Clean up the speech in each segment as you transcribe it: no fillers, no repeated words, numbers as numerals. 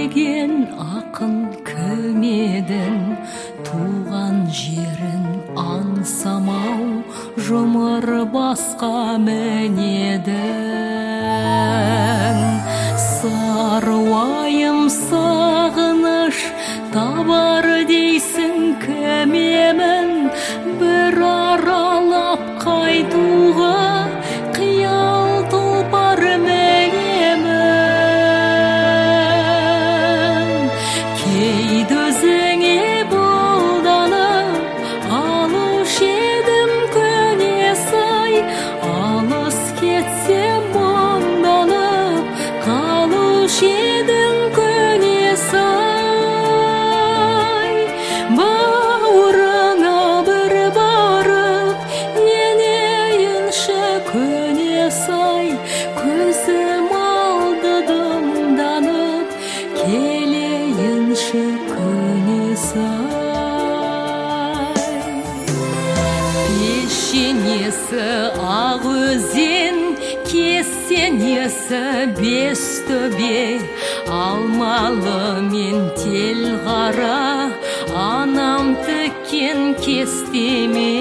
деген ақын кім едің, туған жерін аңсамау жұмыр басқа мінедің. Сары уайым сағыныш табар дейсің, кім емін бір аралап қайтуға қиял тұлпар мінемін. Кейде өзіңе бұлданып алушы едім көне сай, алыс кетсем мұңданып қалушы едім көне сай. Бауырыңа бір барып енейінші көне сай, көзім алды дымданып келейінші көне сай. Пешенесі ақ өзен, кесенесі бес төбе, алмалы мен телғара анам тіккен кестеме.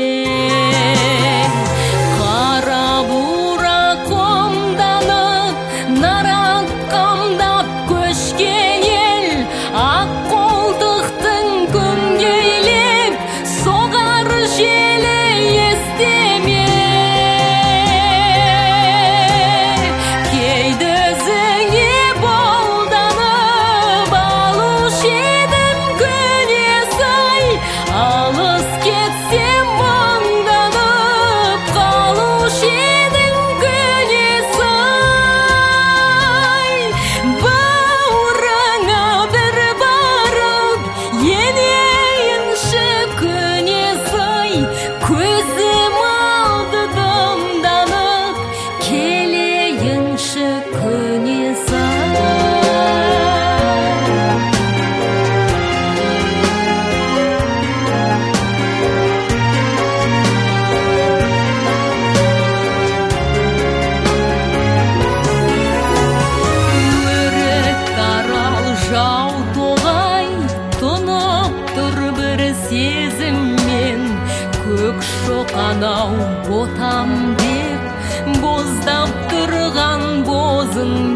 Қара бура қомданып, нарат қамдап көшкен ел, ақ қолтықтың күнгейлеп соғар желі естеме. Кейде өзіңе бұлданып алушы едім көне сай, алыс кетсем мұңданып қалушы едім көне сай. Бауырыңа бір барып енейінші көне сай, көзім алды дымданып келейінші көне сай. Өрік тарал жау тоғай, тұнып тұр бір сезіммен, көк шоқанау ботам деп боздап тұрған бозың